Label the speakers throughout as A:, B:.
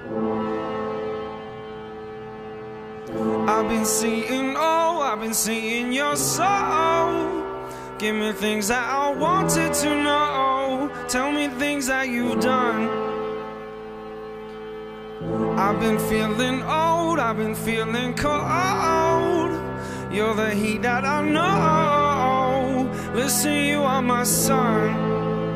A: I've been seeing your soul. Give me things that I wanted to know. Tell me things that you've done. I've been feeling old, I've been feeling cold. You're the heat that I know. Listen, you are my sun.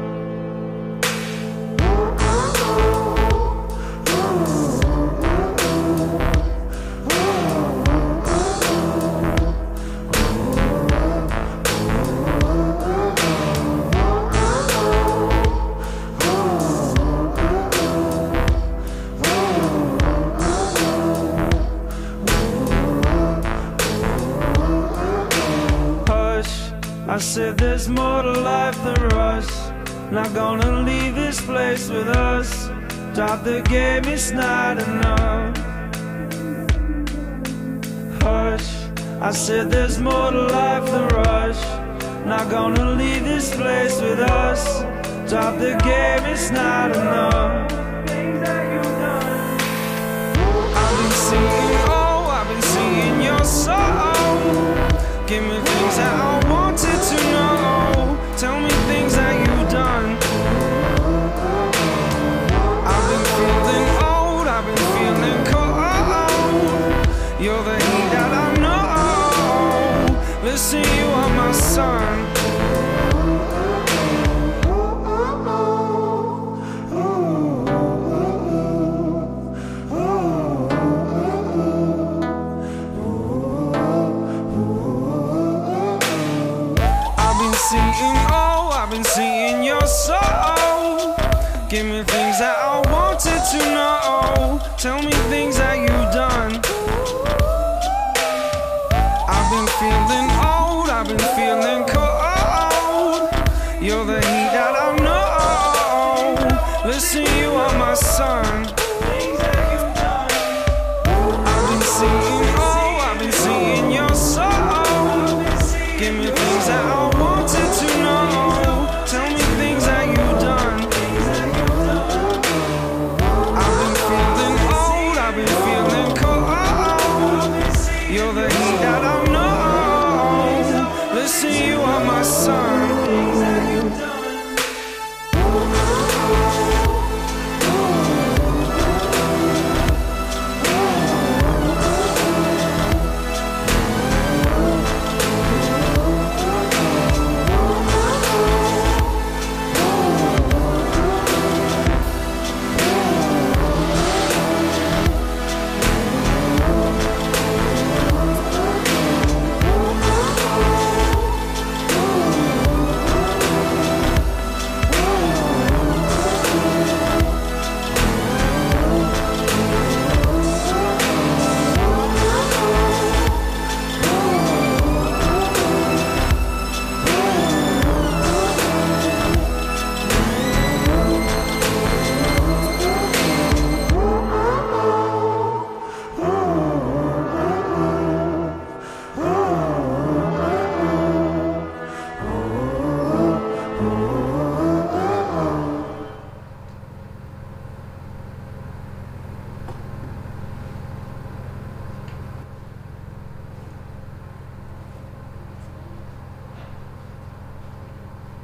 A: I said there's more to life than rush. Not gonna leave this place with us. Drop the game, it's not enough. Hush, I said there's more to life than rush. Not gonna leave this place with us. Drop the game, it's not enough. I've been seeing, oh, I've been seeing your soul. Give me things that I wanted to know. Tell me things that you've done. I've been feeling old, I've been feeling cold. You're the heat that I know. Listen, you are my sun. I've been seeing your soul. Give me things that I wanted to know. Tell me things